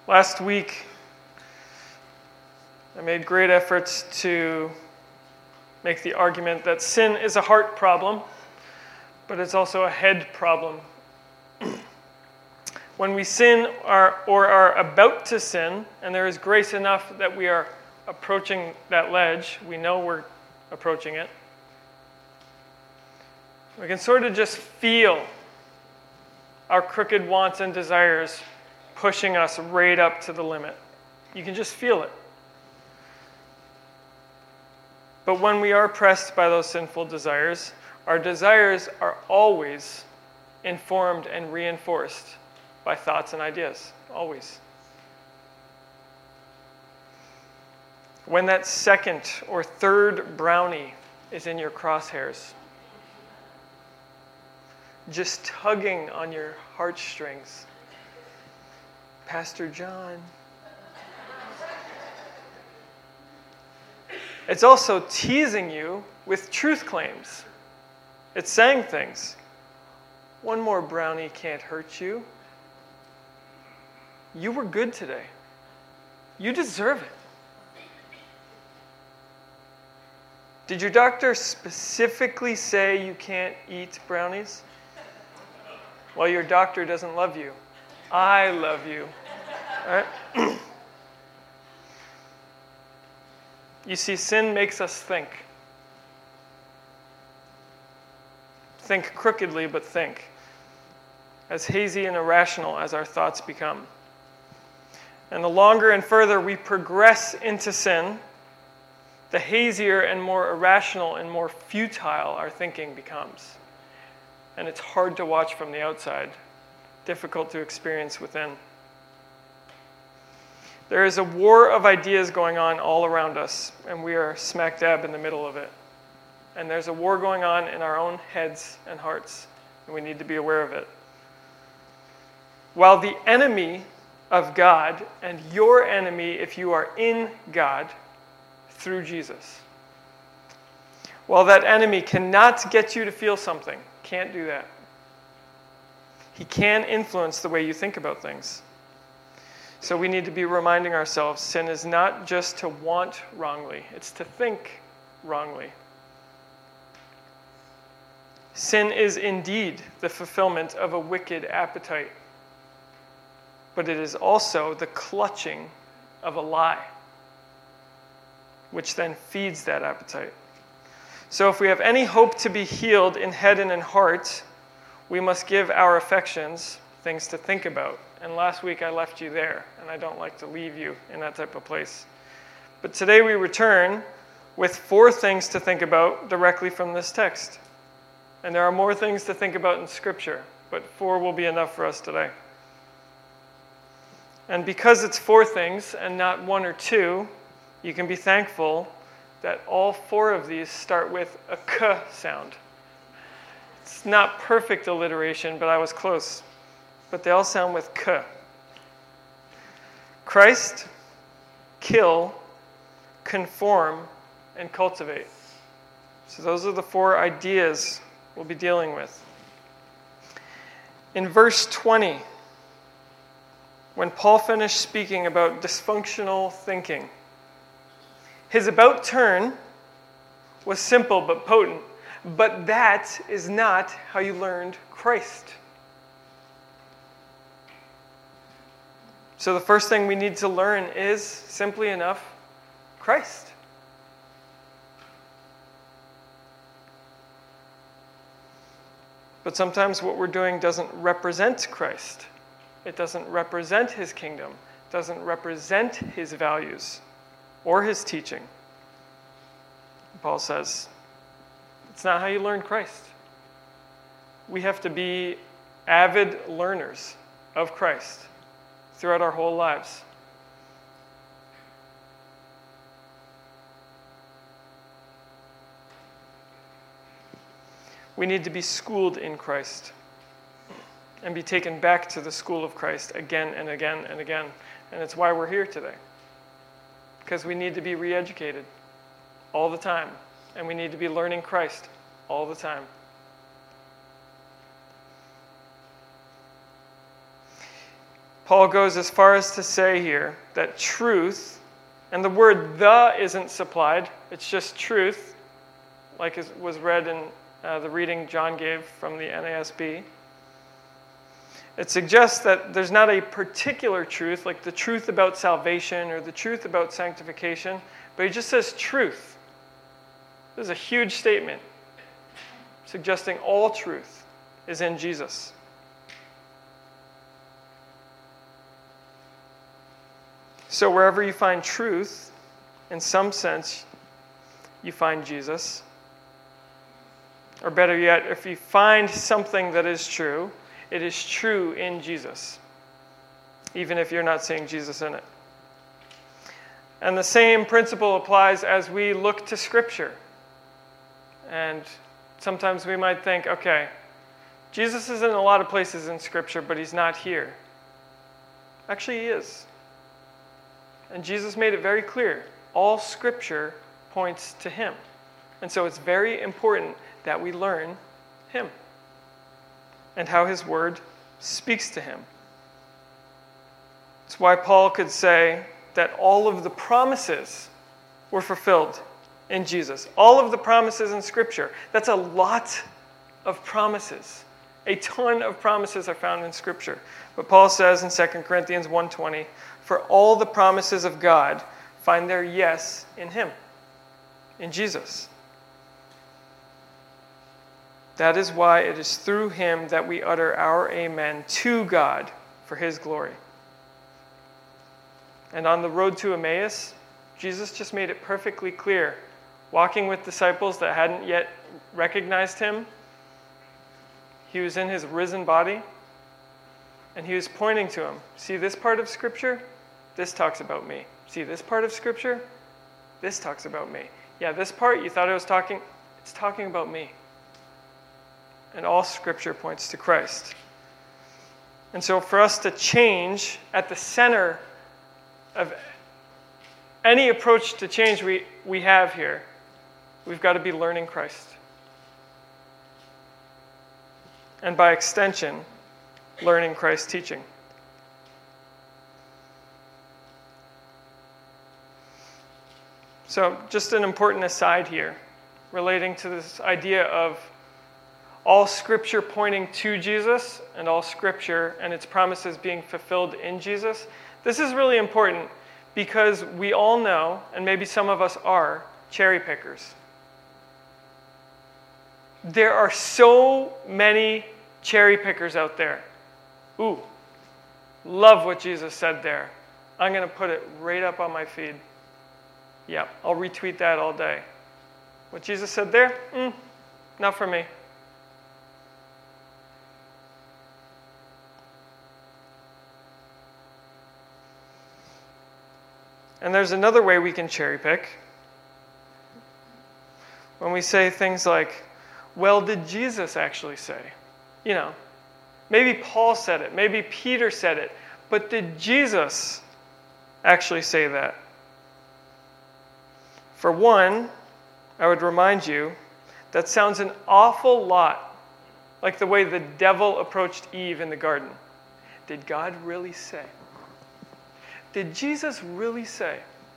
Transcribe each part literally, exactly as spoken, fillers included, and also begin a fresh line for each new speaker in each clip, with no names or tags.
Last week, I made great efforts to make the argument that sin is a heart problem, but it's also a head problem. When we sin or, or are about to sin, and there is grace enough that we are approaching that ledge, we know we're approaching it, we can sort of just feel our crooked wants and desires pushing us right up to the limit. You can just feel it. But when we are pressed by those sinful desires, our desires are always informed and reinforced by thoughts and ideas. Always. When that second or third brownie is in your crosshairs, just tugging on your heartstrings, Pastor John. It's also teasing you with truth claims. It's saying things. One more brownie can't hurt you. You were good today. You deserve it. Did your doctor specifically say you can't eat brownies? Well, your doctor doesn't love you. I love you. All right? You see, sin makes us think. Think crookedly, but think. As hazy and irrational as our thoughts become. And the longer and further we progress into sin, the hazier and more irrational and more futile our thinking becomes. And it's hard to watch from the outside, difficult to experience within. There is a war of ideas going on all around us, and we are smack dab in the middle of it. And there's a war going on in our own heads and hearts, and we need to be aware of it. While the enemy of God, and your enemy if you are in God, through Jesus. While that enemy cannot get you to feel something, can't do that. He can influence the way you think about things. So we need to be reminding ourselves, sin is not just to want wrongly, it's to think wrongly. Sin is indeed the fulfillment of a wicked appetite, but it is also the clutching of a lie, which then feeds that appetite. So if we have any hope to be healed in head and in heart, we must give our affections things to think about. And last week I left you there, and I don't like to leave you in that type of place. But today we return with four things to think about directly from this text. And there are more things to think about in Scripture, but four will be enough for us today. And because it's four things and not one or two, you can be thankful that all four of these start with a k sound. It's not perfect alliteration, but I was close. But they all sound with k. Christ, kill, conform, and cultivate. So those are the four ideas we'll be dealing with. In verse twenty, when Paul finished speaking about dysfunctional thinking, his about turn was simple but potent, but that is not how you learned Christ. So the first thing we need to learn is, simply enough, Christ. But sometimes what we're doing doesn't represent Christ. It doesn't represent his kingdom. It doesn't represent his values or his teaching. Paul says, it's not how you learn Christ. We have to be avid learners of Christ throughout our whole lives. We need to be schooled in Christ and be taken back to the school of Christ again and again and again. And it's why we're here today. Because we need to be re-educated all the time. And we need to be learning Christ all the time. Paul goes as far as to say here that truth, and the word the isn't supplied, it's just truth, like it was read in uh, the reading John gave from the N A S B. It suggests that there's not a particular truth, like the truth about salvation or the truth about sanctification, but he just says truth. This is a huge statement, suggesting all truth is in Jesus. So wherever you find truth, in some sense, you find Jesus. Or better yet, if you find something that is true, it is true in Jesus, even if you're not seeing Jesus in it. And the same principle applies as we look to Scripture. And sometimes we might think, okay, Jesus is in a lot of places in Scripture, but he's not here. Actually, he is. And Jesus made it very clear. All Scripture points to him. And so it's very important that we learn him and how his word speaks to him. That's why Paul could say that all of the promises were fulfilled in Jesus. All of the promises in Scripture. That's a lot of promises. A ton of promises are found in Scripture. But Paul says in Second Corinthians one twenty, for all the promises of God find their yes in him, in Jesus. That is why it is through him that we utter our amen to God for his glory. And on the road to Emmaus, Jesus just made it perfectly clear. Walking with disciples that hadn't yet recognized him, he was in his risen body, and he was pointing to him. See this part of Scripture? This talks about me. See this part of Scripture? This talks about me. Yeah, this part, you thought it was talking, it's talking about me. And all Scripture points to Christ. And so for us to change at the center of any approach to change we, we have here, we've got to be learning Christ. And by extension, learning Christ's teaching. So just an important aside here relating to this idea of all Scripture pointing to Jesus and all Scripture and its promises being fulfilled in Jesus. This is really important because we all know, and maybe some of us are, cherry pickers. There are so many cherry pickers out there. Ooh, love what Jesus said there. I'm going to put it right up on my feed. Yeah, I'll retweet that all day. What Jesus said there? Mm, not for me. And there's another way we can cherry pick. When we say things like, well, did Jesus actually say? You know, maybe Paul said it, maybe Peter said it, but did Jesus actually say that? For one, I would remind you, that sounds an awful lot like the way the devil approached Eve in the garden. Did God really say? Did Jesus really say?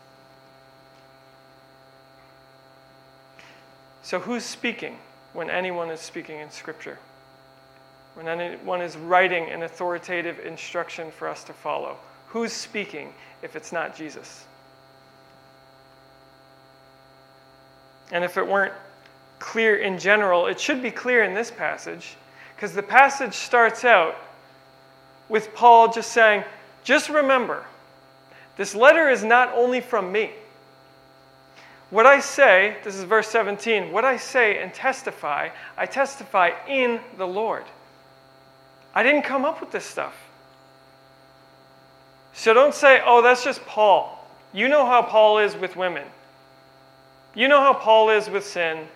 So who's speaking when anyone is speaking in Scripture? When anyone is writing an authoritative instruction for us to follow? Who's speaking if it's not Jesus? And if it weren't clear in general, it should be clear in this passage, because the passage starts out with Paul just saying, just remember, this letter is not only from me. What I say, this is verse seventeen, what I say and testify, I testify in the Lord. I didn't come up with this stuff. So don't say, oh, that's just Paul. You know how Paul is with women. You know how Paul is with sin.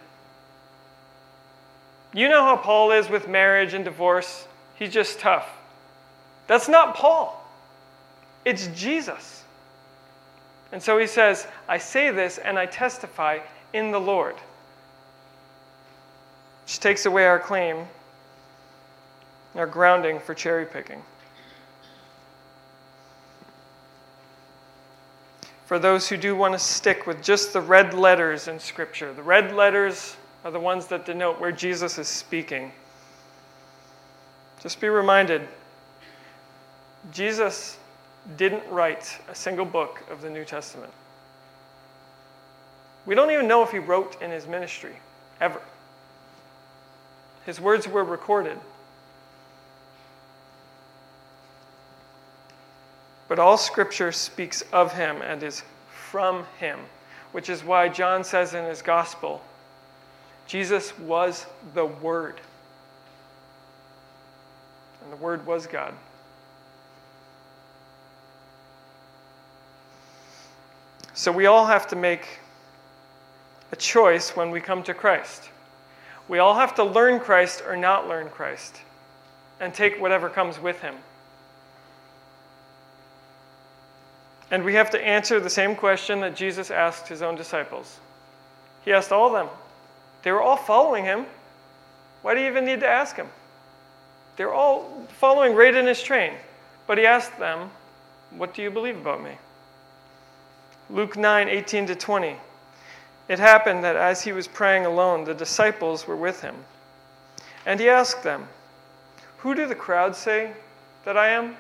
You know how Paul is with marriage and divorce. He's just tough. That's not Paul. It's Jesus. And so he says, I say this and I testify in the Lord. Which takes away our claim, our grounding for cherry picking. for those who do want to stick with just the red letters in Scripture. The red letters are the ones that denote where Jesus is speaking. Just be reminded, Jesus didn't write a single book of the New Testament. We don't even know if he wrote in his ministry, ever. His words were recorded. But all Scripture speaks of him and is from him, which is why John says in his gospel, Jesus was the Word. And the Word was God. So we all have to make a choice when we come to Christ. We all have to learn Christ or not learn Christ, and take whatever comes with him. And we have to answer the same question that Jesus asked his own disciples. He asked all of them. They were all following him. Why do you even need to ask him? They were all following right in his train. But he asked them, what do you believe about me? Luke nine, eighteen to twenty. It happened that as he was praying alone, the disciples were with him. And he asked them, who do the crowds say that I am?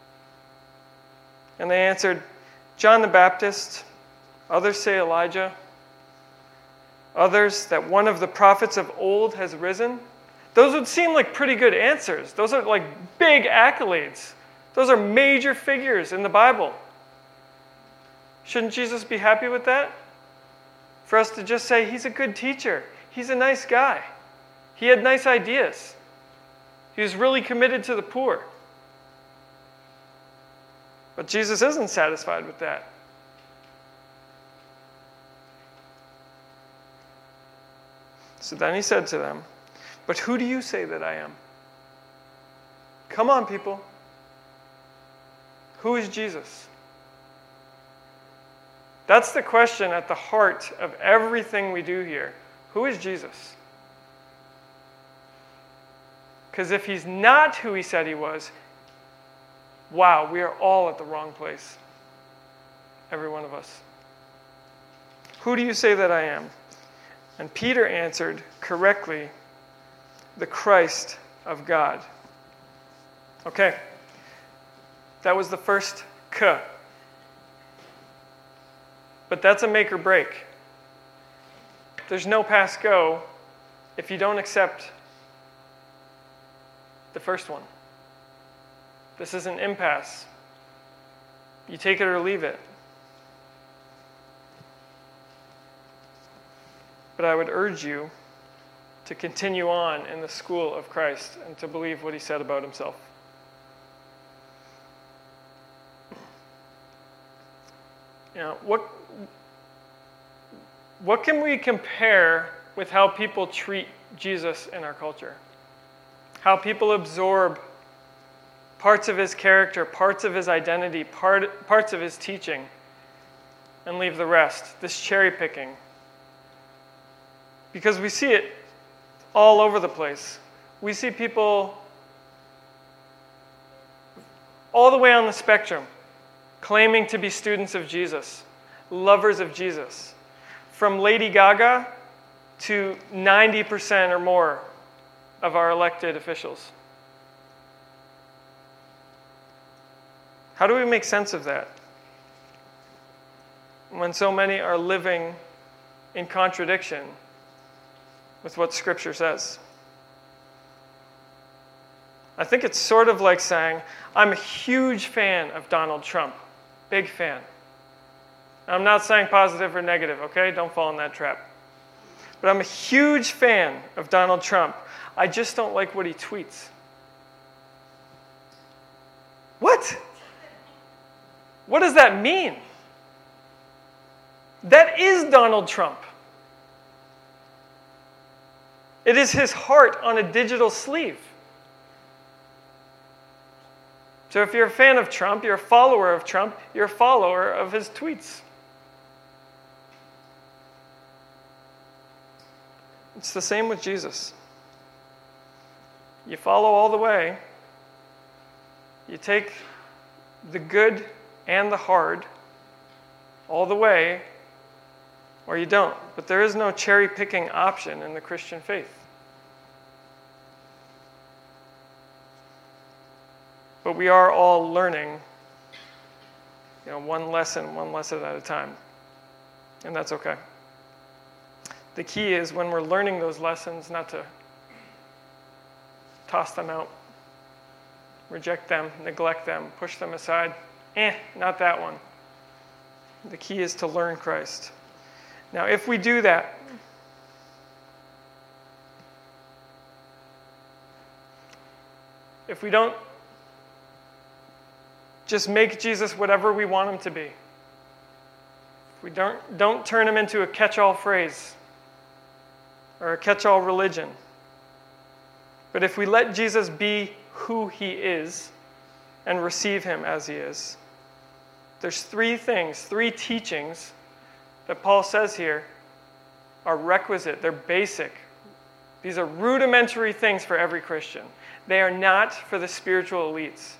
And they answered, John the Baptist. Others say Elijah. Others that one of the prophets of old has risen. Those would seem like pretty good answers. Those are like big accolades. Those are major figures in the Bible. Shouldn't Jesus be happy with that? For us to just say, he's a good teacher. He's a nice guy. He had nice ideas. He was really committed to the poor. But Jesus isn't satisfied with that. So then he said to them, but who do you say that I am? Come on, people. Who is Jesus? That's the question at the heart of everything we do here. Who is Jesus? Because if he's not who he said he was, wow, we are all at the wrong place. Every one of us. Who do you say that I am? And Peter answered correctly, the Christ of God. Okay. That was the first K. But that's a make or break. There's no pass go if you don't accept the first one. This is an impasse. You take it or leave it. But I would urge you to continue on in the school of Christ and to believe what he said about himself. You know, what, what can we compare with how people treat Jesus in our culture? How people absorb parts of his character, parts of his identity, part, parts of his teaching, and leave the rest. This cherry picking. Because we see it all over the place. We see people all the way on the spectrum claiming to be students of Jesus, lovers of Jesus. From Lady Gaga to ninety percent or more of our elected officials. How do we make sense of that when so many are living in contradiction with what Scripture says? I think it's sort of like saying, I'm a huge fan of Donald Trump. Big fan. I'm not saying positive or negative, okay? Don't fall in that trap. But I'm a huge fan of Donald Trump. I just don't like what he tweets. What? What does that mean? That is Donald Trump. It is his heart on a digital sleeve. So if you're a fan of Trump, you're a follower of Trump, you're a follower of his tweets. It's the same with Jesus. You follow all the way. You take the good and the hard, all the way, or you don't. But there is no cherry-picking option in the Christian faith. But we are all learning, you know, one lesson, one lesson at a time. And that's okay. The key is when we're learning those lessons, not to toss them out, reject them, neglect them, push them aside. Eh, not that one. The key is to learn Christ. Now, if we do that, if we don't just make Jesus whatever we want him to be, if we don't, don't turn him into a catch-all phrase or a catch-all religion, but if we let Jesus be who he is and receive him as he is, there's three things, three teachings that Paul says here are requisite. They're basic. These are rudimentary things for every Christian. They are not for the spiritual elites.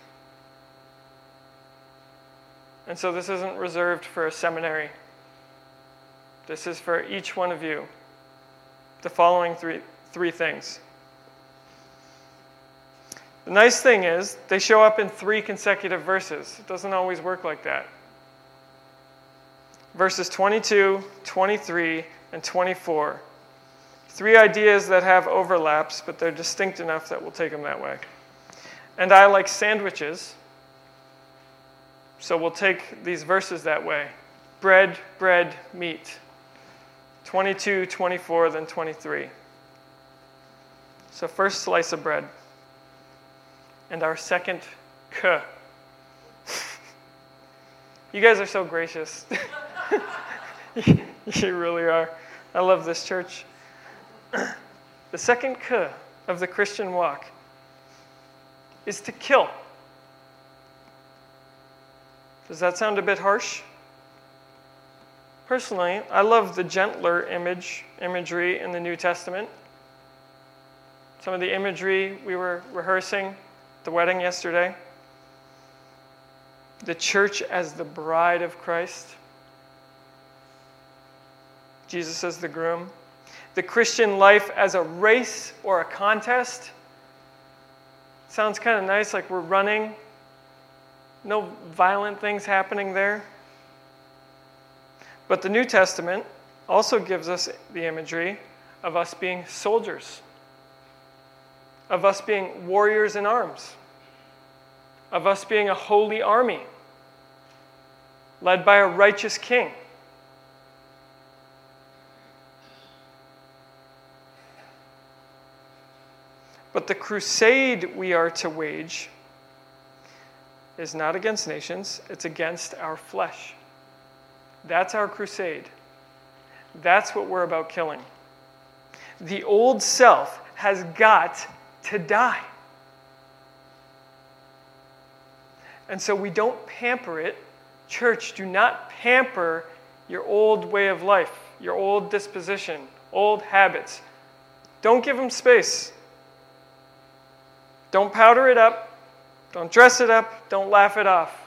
And so this isn't reserved for a seminary. This is for each one of you. The following three, three things. The nice thing is, they show up in three consecutive verses. It doesn't always work like that. Verses twenty-two, twenty-three, and twenty-four. Three ideas that have overlaps, but they're distinct enough that we'll take them that way. And I like sandwiches, so we'll take these verses that way. Bread, bread, meat. twenty-two, twenty-four, then twenty-three. So first slice of bread. And our second k. You guys are so gracious. You really are. I love this church. The second k of the Christian walk is to kill. Does that sound a bit harsh? Personally, I love the gentler image, imagery in the New Testament. Some of the imagery we were rehearsing at the wedding yesterday. The church as the bride of Christ. Jesus as the groom. The Christian life as a race or a contest. Sounds kind of nice, like we're running. No violent things happening there. But the New Testament also gives us the imagery of us being soldiers, of us being warriors in arms, of us being a holy army led by a righteous king. But the crusade we are to wage is not against nations, it's against our flesh. That's our crusade. That's what we're about killing. The old self has got to die. And so we don't pamper it. Church, do not pamper your old way of life, your old disposition, old habits. Don't give them space. Don't powder it up. Don't dress it up. Don't laugh it off.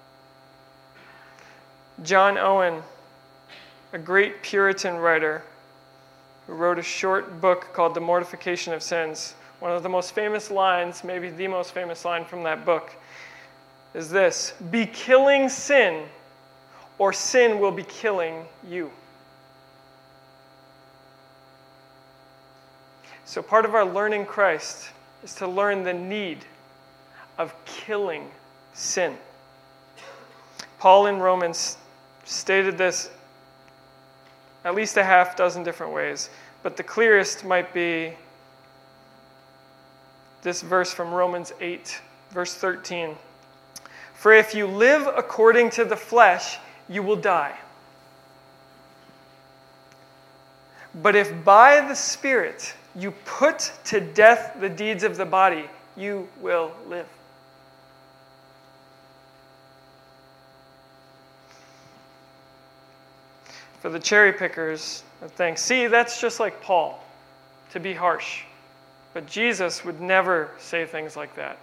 John Owen, a great Puritan writer who wrote a short book called The Mortification of Sins, one of the most famous lines, maybe the most famous line from that book, is this: be killing sin, or sin will be killing you. So part of our learning Christ is to learn the need of killing sin. Paul in Romans stated this at least a half dozen different ways, but the clearest might be this verse from Romans eight, verse thirteen. For if you live according to the flesh, you will die. But if by the Spirit you put to death the deeds of the body, you will live. For the cherry pickers that think, see, that's just like Paul, to be harsh. But Jesus would never say things like that.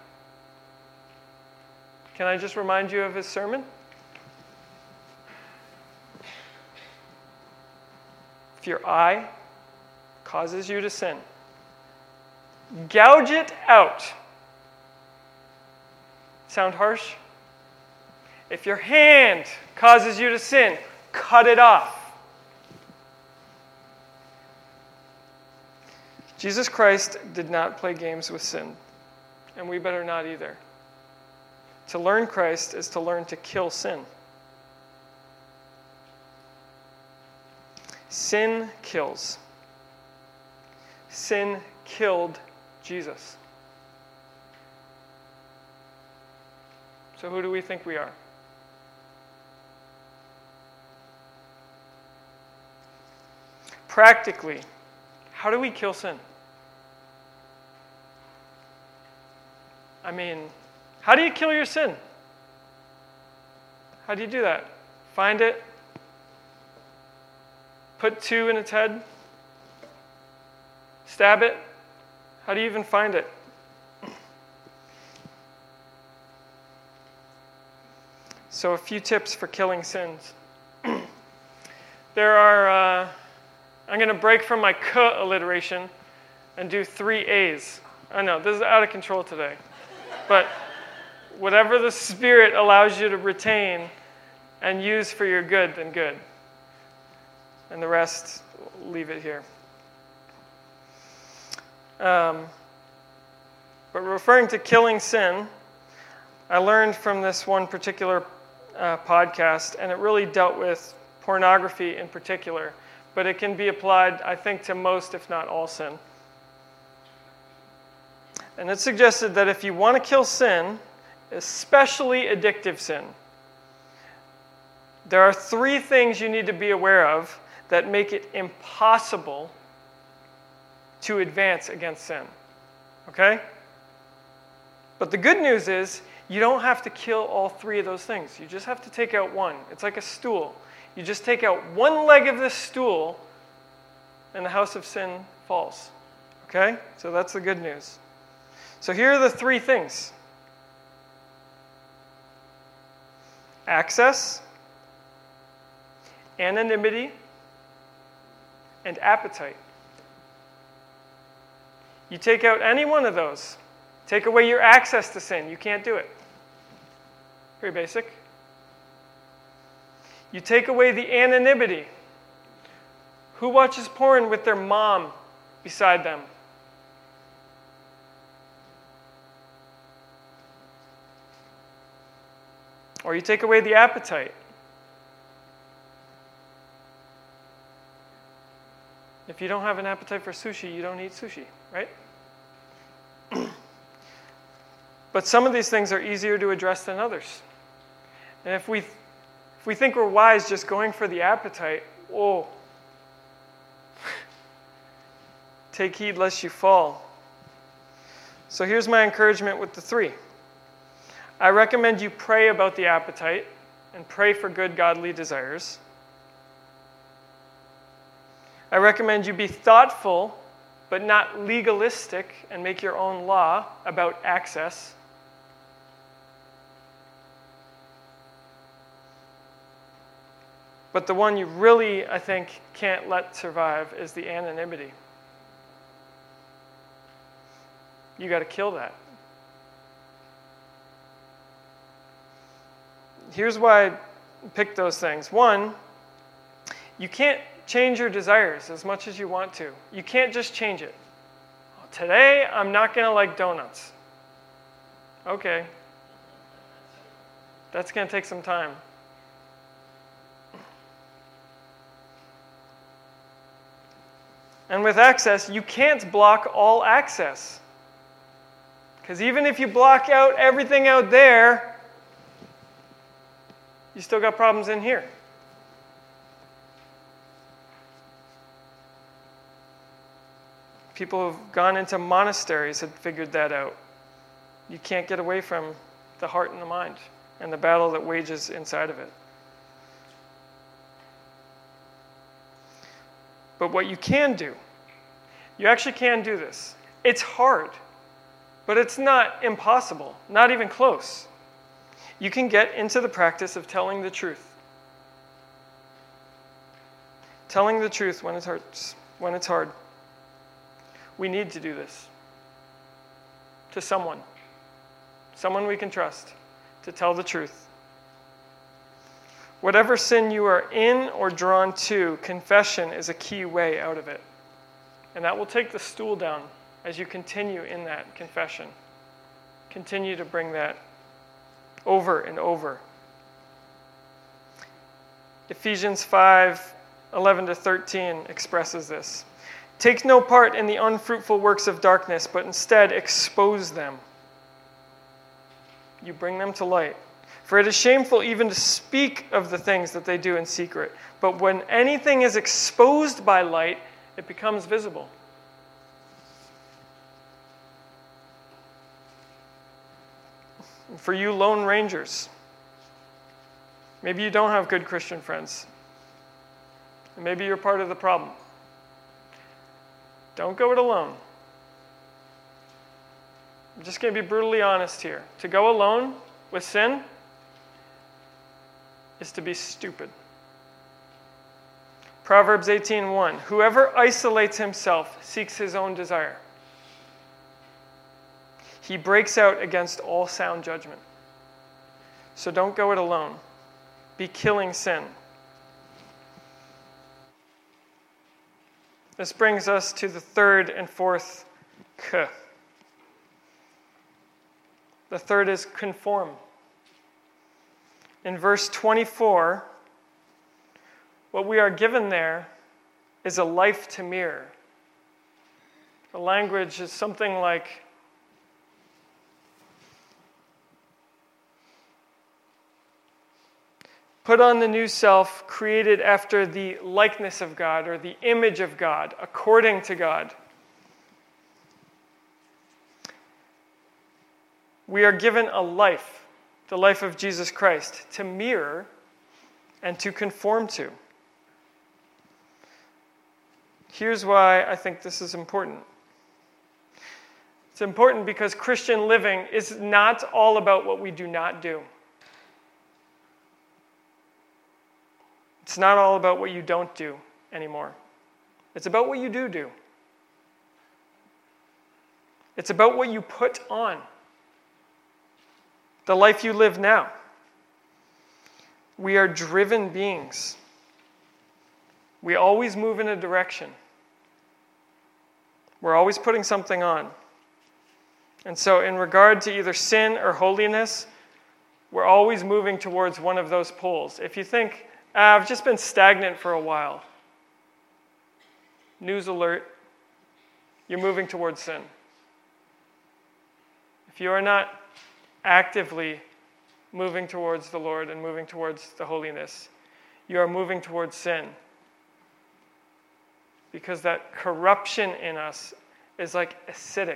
Can I just remind you of his sermon? If your eye causes you to sin, gouge it out. Sound harsh? If your hand causes you to sin, cut it off. Jesus Christ did not play games with sin, and we better not either. To learn Christ is to learn to kill sin. Sin kills. Sin killed Jesus. So who do we think we are? Practically, how do we kill sin? I mean, how do you kill your sin? How do you do that? Find it, put two in its head, stab it. How do you even find it? So a few tips for killing sins. There are, uh, I'm going to break from my k alliteration and do three A's. I know, this is out of control today. But whatever the Spirit allows you to retain and use for your good, then good. And the rest, leave it here. Um, but referring to killing sin, I learned from this one particular uh, podcast, and it really dealt with pornography in particular, but it can be applied, I think, to most, if not all, sin. And it suggested that if you want to kill sin, especially addictive sin, there are three things you need to be aware of that make it impossible to advance against sin. Okay? But the good news is you don't have to kill all three of those things. You just have to take out one. It's like a stool. You just take out one leg of this stool and the house of sin falls. Okay? So that's the good news. So here are the three things. Access, anonymity, and appetite. You take out any one of those, take away your access to sin, you can't do it. Very basic. You take away the anonymity. Who watches porn with their mom beside them? Or you take away the appetite. If you don't have an appetite for sushi, you don't eat sushi, right? But some of these things are easier to address than others. And if we, if we think we're wise just going for the appetite, whoa. Take heed lest you fall. So here's my encouragement with the three. I recommend you pray about the appetite and pray for good godly desires. I recommend you be thoughtful but not legalistic and make your own law about access. But the one you really, I think, can't let survive is the anonymity. You got to kill that. Here's why I picked those things. One, you can't change your desires as much as you want to. You can't just change it. Today, I'm not going to like donuts. Okay. That's going to take some time. And with access, you can't block all access. Because even if you block out everything out there, you still got problems in here. People who've gone into monasteries have figured that out. You can't get away from the heart and the mind and the battle that wages inside of it. But what you can do, you actually can do this. It's hard, but it's not impossible, not even close. You can get into the practice of telling the truth. telling the truth when it hurts, when it's hard. We need to do this to someone, someone we can trust, to tell the truth. Whatever sin you are in or drawn to, confession is a key way out of it. And that will take the stool down as you continue in that confession. Continue to bring that over and over. Ephesians five, eleven to thirteen expresses this. Take no part in the unfruitful works of darkness, but instead expose them. You bring them to light. For it is shameful even to speak of the things that they do in secret. But when anything is exposed by light, it becomes visible. For you lone rangers, maybe you don't have good Christian friends. And maybe you're part of the problem. Don't go it alone. I'm just going to be brutally honest here. To go alone with sin is to be stupid. Proverbs eighteen one. Whoever isolates himself seeks his own desire. He breaks out against all sound judgment. So don't go it alone. Be killing sin. This brings us to the third and fourth K. The third is conform. In verse twenty-four, what we are given there is a life to mirror. The language is something like, put on the new self, created after the likeness of God, or the image of God, according to God. We are given a life, the life of Jesus Christ, to mirror and to conform to. Here's why I think this is important. It's important because Christian living is not all about what we do not do. It's not all about what you don't do anymore. It's about what you do do. It's about what you put on. The life you live now. We are driven beings. We always move in a direction. We're always putting something on. And so in regard to either sin or holiness, we're always moving towards one of those poles. If you think, ah, I've just been stagnant for a while, news alert, you're moving towards sin. If you are not actively moving towards the Lord and moving towards the holiness, you are moving towards sin. Because that corruption in us is like acidic.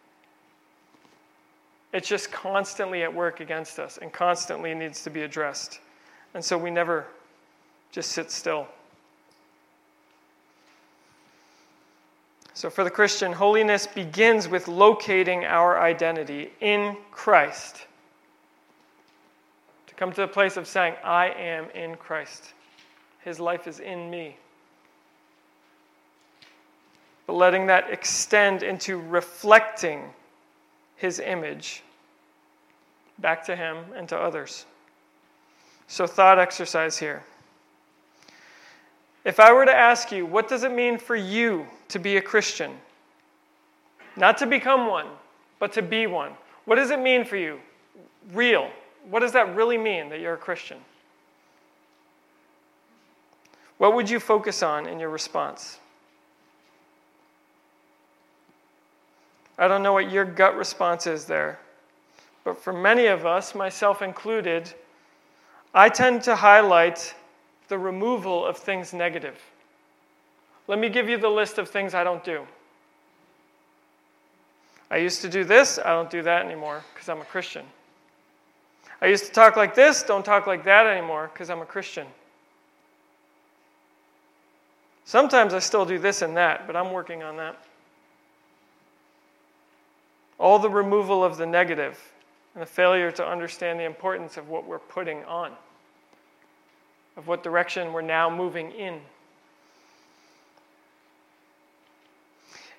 It's just constantly at work against us and constantly needs to be addressed. And so we never just sit still. So for the Christian, holiness begins with locating our identity in Christ. To come to the place of saying, I am in Christ. His life is in me. But letting that extend into reflecting His image back to Him and to others. So thought exercise here. If I were to ask you, what does it mean for you to be a Christian? Not to become one, but to be one. What does it mean for you? Real. What does that really mean that you're a Christian? What would you focus on in your response? I don't know what your gut response is there, but for many of us, myself included, I tend to highlight the removal of things negative. Let me give you the list of things I don't do. I used to do this, I don't do that anymore because I'm a Christian. I used to talk like this, don't talk like that anymore because I'm a Christian. Sometimes I still do this and that, but I'm working on that. All the removal of the negative and the failure to understand the importance of what we're putting on, of what direction we're now moving in.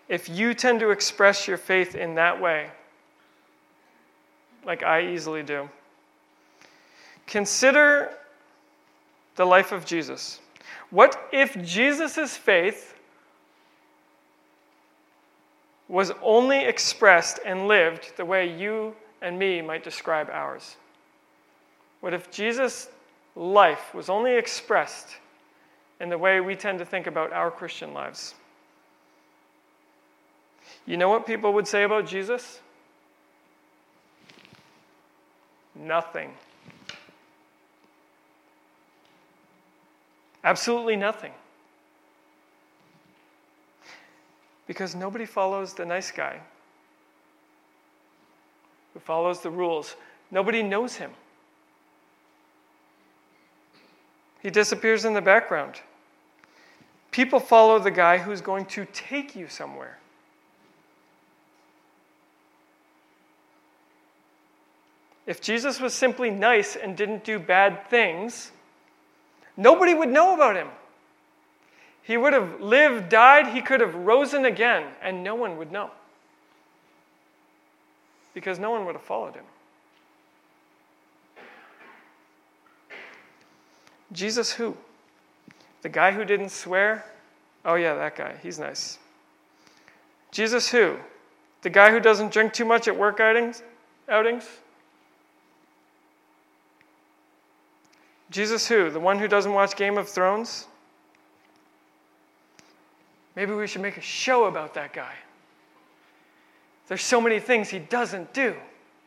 if you tend to express your faith in that way, like I easily do, consider the life of Jesus. What if Jesus' faith was only expressed and lived the way you and me might describe ours? What if Jesus' life was only expressed in the way we tend to think about our Christian lives? You know what people would say about Jesus? Nothing. Absolutely nothing. Because nobody follows the nice guy who follows the rules. Nobody knows him. He disappears in the background. People follow the guy who's going to take you somewhere. If Jesus was simply nice and didn't do bad things, nobody would know about him. He would have lived, died, he could have risen again, and no one would know. Because no one would have followed him. Jesus who? The guy who didn't swear? Oh yeah, that guy. He's nice. Jesus who? The guy who doesn't drink too much at work outings? outings? Jesus who? The one who doesn't watch Game of Thrones? Maybe we should make a show about that guy. There's so many things he doesn't do.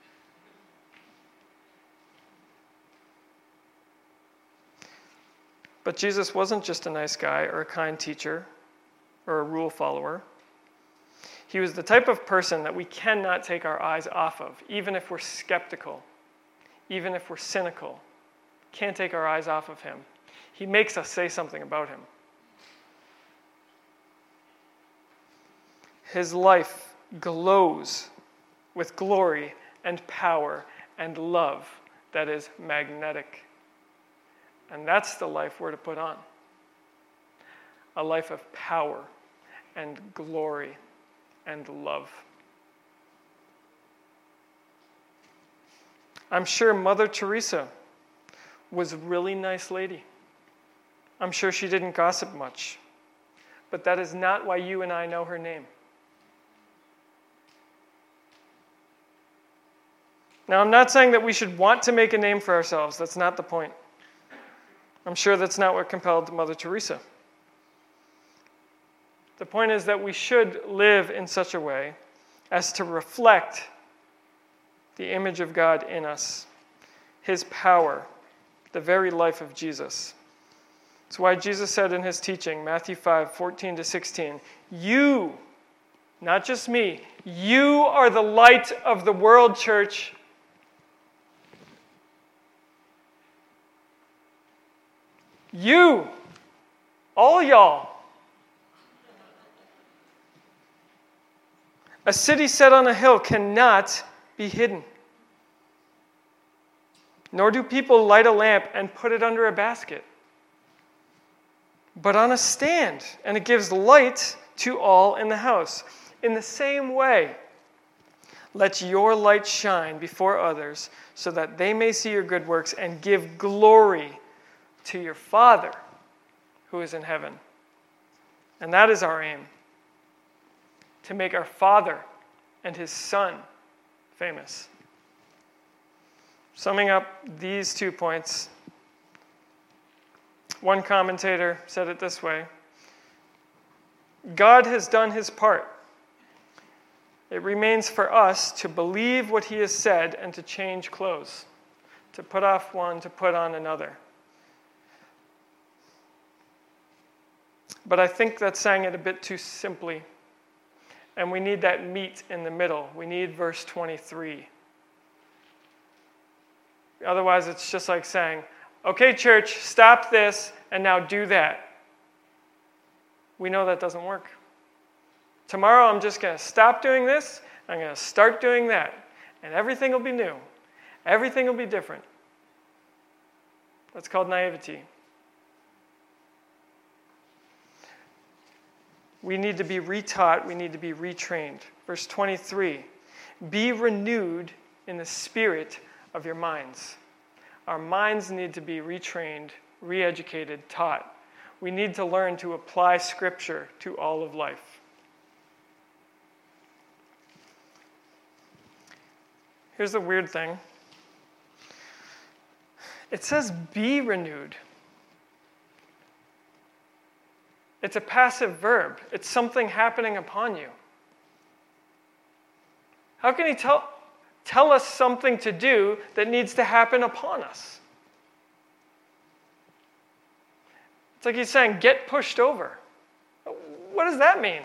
But Jesus wasn't just a nice guy or a kind teacher or a rule follower. He was the type of person that we cannot take our eyes off of, even if we're skeptical, even if we're cynical. Can't take our eyes off of him. He makes us say something about him. His life glows with glory and power and love that is magnetic. And that's the life we're to put on. A life of power and glory and love. I'm sure Mother Teresa was a really nice lady. I'm sure she didn't gossip much. But that is not why you and I know her name. Now, I'm not saying that we should want to make a name for ourselves. That's not the point. I'm sure that's not what compelled Mother Teresa. The point is that we should live in such a way as to reflect the image of God in us, his power, the very life of Jesus. That's why Jesus said in his teaching, Matthew five, fourteen to sixteen, you, not just me, you are the light of the world, church. You, all y'all. A city set on a hill cannot be hidden. Nor do people light a lamp and put it under a basket, but on a stand, and it gives light to all in the house. In the same way, let your light shine before others, so that they may see your good works and give glory to your Father who is in heaven. And that is our aim, to make our Father and his Son famous. Summing up these two points, one commentator said it this way: God has done his part. It remains for us to believe what he has said and to change clothes, to put off one, to put on another. But I think that's saying it a bit too simply. And we need that meat in the middle. We need verse twenty-three. Otherwise, it's just like saying, okay, church, stop this and now do that. We know that doesn't work. Tomorrow, I'm just going to stop doing this. I'm going to start doing that. And everything will be new. Everything will be different. That's called naivety. We need to be retaught. We need to be retrained. Verse twenty-three, be renewed in the spirit of your minds. Our minds need to be retrained, re-educated, taught. We need to learn to apply Scripture to all of life. Here's the weird thing. It says be renewed. It's a passive verb. It's something happening upon you. How can he tell, tell us something to do that needs to happen upon us? It's like he's saying, get pushed over. What does that mean?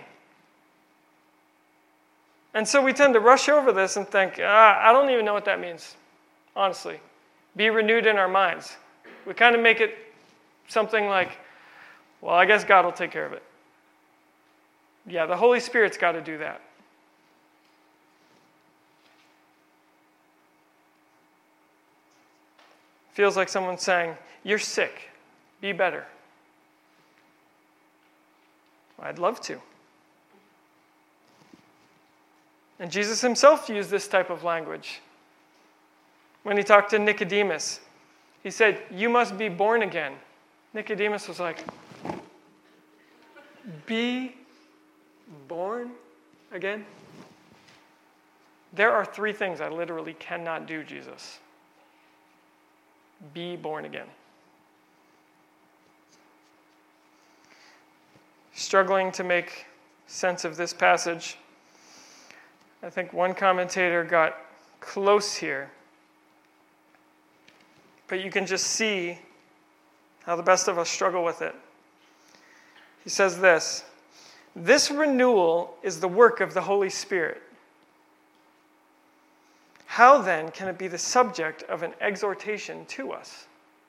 And so we tend to rush over this and think, ah, I don't even know what that means, honestly. Be renewed in our minds. We kind of make it something like, well, I guess God will take care of it. Yeah, the Holy Spirit's got to do that. Feels like someone saying, you're sick. Be better. I'd love to. And Jesus himself used this type of language. When he talked to Nicodemus, he said, you must be born again. Nicodemus was like, be born again? There are three things I literally cannot do, Jesus. Be born again. Struggling to make sense of this passage, I think one commentator got close here. But you can just see how the best of us struggle with it. He says this, this renewal is the work of the Holy Spirit. How then can it be the subject of an exhortation to us?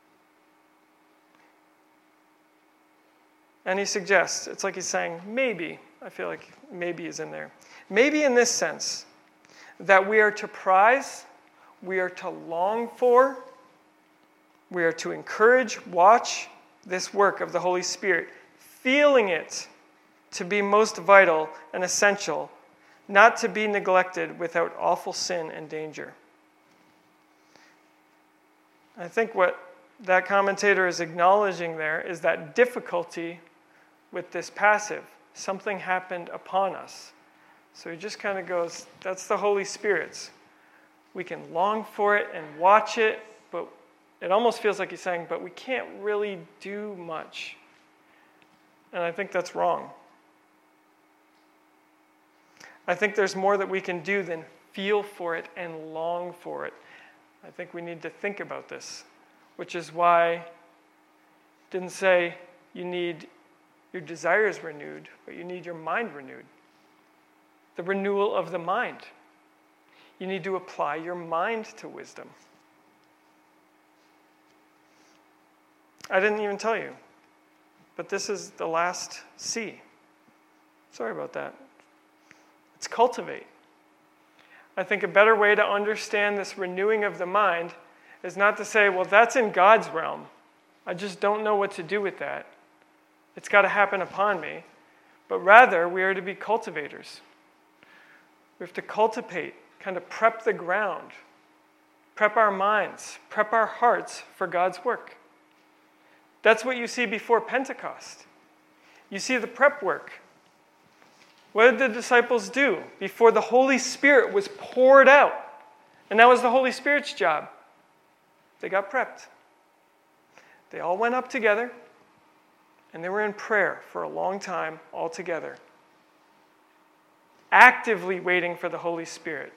And he suggests, it's like he's saying, maybe, I feel like maybe is in there. Maybe in this sense, that we are to prize, we are to long for, we are to encourage, watch this work of the Holy Spirit, feeling it to be most vital and essential, not to be neglected without awful sin and danger. I think what that commentator is acknowledging there is that difficulty with this passive. Something happened upon us. So he just kind of goes, that's the Holy Spirit's. We can long for it and watch it, but it almost feels like he's saying, but we can't really do much. And I think that's wrong. I think there's more that we can do than feel for it and long for it. I think we need to think about this, which is why it didn't say you need your desires renewed, but you need your mind renewed. The renewal of the mind. You need to apply your mind to wisdom. I didn't even tell you, but this is the last C. Sorry about that. It's cultivate. I think a better way to understand this renewing of the mind is not to say, well, that's in God's realm. I just don't know what to do with that. It's got to happen upon me. But rather, we are to be cultivators. We have to cultivate, kind of prep the ground, prep our minds, prep our hearts for God's work. That's what you see before Pentecost. You see the prep work. What did the disciples do before the Holy Spirit was poured out? And that was the Holy Spirit's job. They got prepped. They all went up together, and they were in prayer for a long time all together, actively waiting for the Holy Spirit.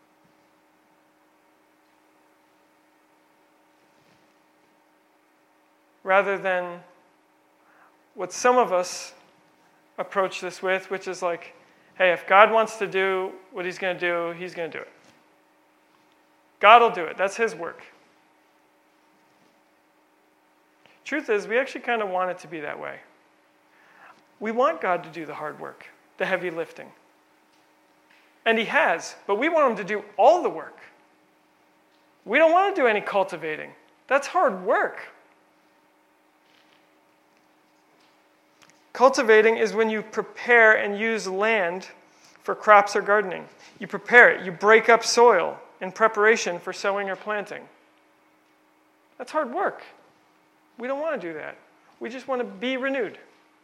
Rather than what some of us approach this with, which is like, hey, if God wants to do what he's going to do, he's going to do it. God will do it. That's his work. Truth is, we actually kind of want it to be that way. We want God to do the hard work, the heavy lifting. And he has, but we want him to do all the work. We don't want to do any cultivating. That's hard work. Cultivating is when you prepare and use land for crops or gardening. You prepare it. You break up soil in preparation for sowing or planting. That's hard work. We don't want to do that. We just want to be renewed.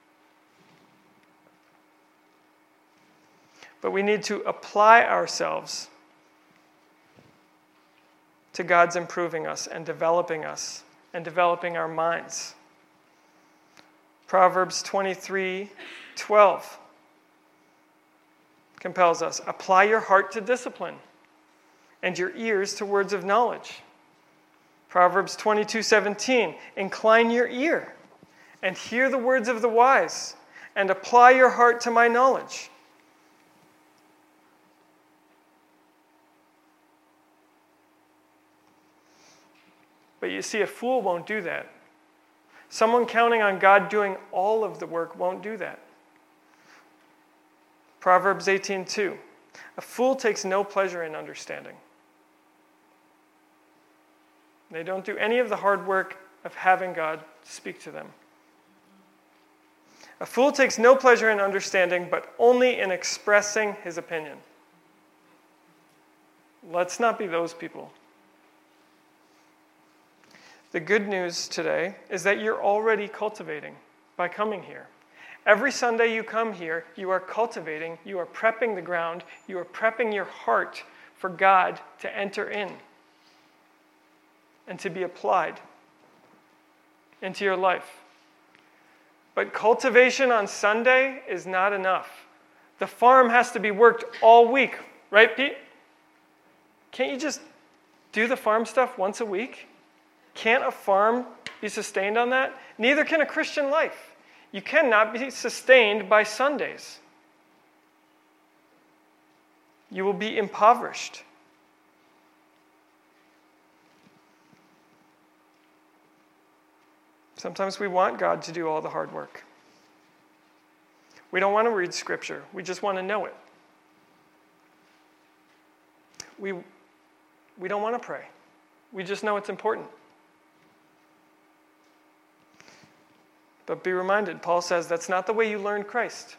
But we need to apply ourselves to God's improving us and developing us and developing our minds. Proverbs twenty-three twelve compels us, apply your heart to discipline and your ears to words of knowledge. Proverbs twenty-two seventeen, incline your ear and hear the words of the wise and apply your heart to my knowledge. But you see, a fool won't do that. Someone counting on God doing all of the work won't do that. Proverbs eighteen two, a fool takes no pleasure in understanding. They don't do any of the hard work of having God speak to them. A fool takes no pleasure in understanding, but only in expressing his opinion. Let's not be those people. The good news today is that you're already cultivating by coming here. Every Sunday you come here, you are cultivating, you are prepping the ground, you are prepping your heart for God to enter in and to be applied into your life. But cultivation on Sunday is not enough. The farm has to be worked all week, right, Pete? Can't you just do the farm stuff once a week? Can't a farm be sustained on that? Neither can a Christian life. You cannot be sustained by Sundays. You will be impoverished. Sometimes we want God to do all the hard work. We don't want to read Scripture. We just want to know it. We, we don't want to pray. We just know it's important. But be reminded, Paul says, that's not the way you learned Christ.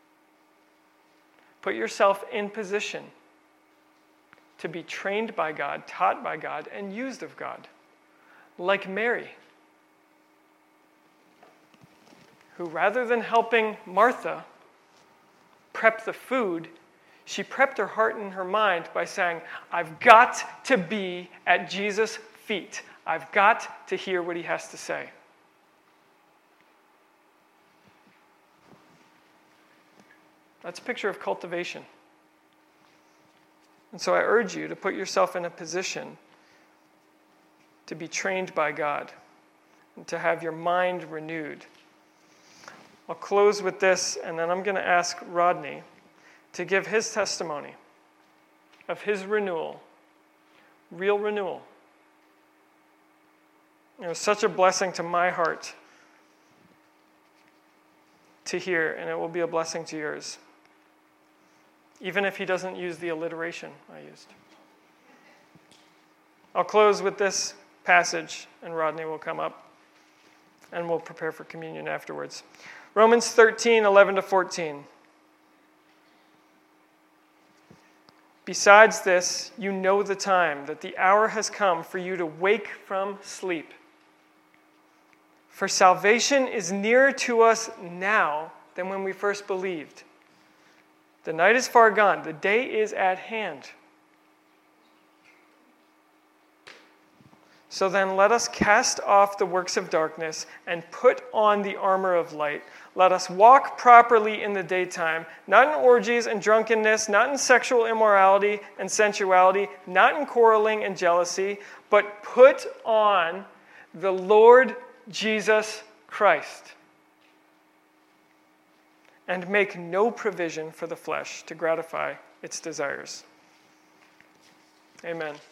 Put yourself in position to be trained by God, taught by God, and used of God. Like Mary, who rather than helping Martha prep the food, she prepped her heart and her mind by saying, I've got to be at Jesus' feet. I've got to hear what he has to say. That's a picture of cultivation. And so I urge you to put yourself in a position to be trained by God and to have your mind renewed. I'll close with this, and then I'm going to ask Rodney to give his testimony of his renewal, real renewal. It was such a blessing to my heart to hear, and it will be a blessing to yours. Even if he doesn't use the alliteration I used. I'll close with this passage, and Rodney will come up, and we'll prepare for communion afterwards. Romans thirteen, eleven to fourteen. Besides this, you know the time, that the hour has come for you to wake from sleep. For salvation is nearer to us now than when we first believed. The night is far gone. The day is at hand. So then let us cast off the works of darkness and put on the armor of light. Let us walk properly in the daytime, not in orgies and drunkenness, not in sexual immorality and sensuality, not in quarreling and jealousy, but put on the Lord Jesus Christ. And make no provision for the flesh to gratify its desires. Amen.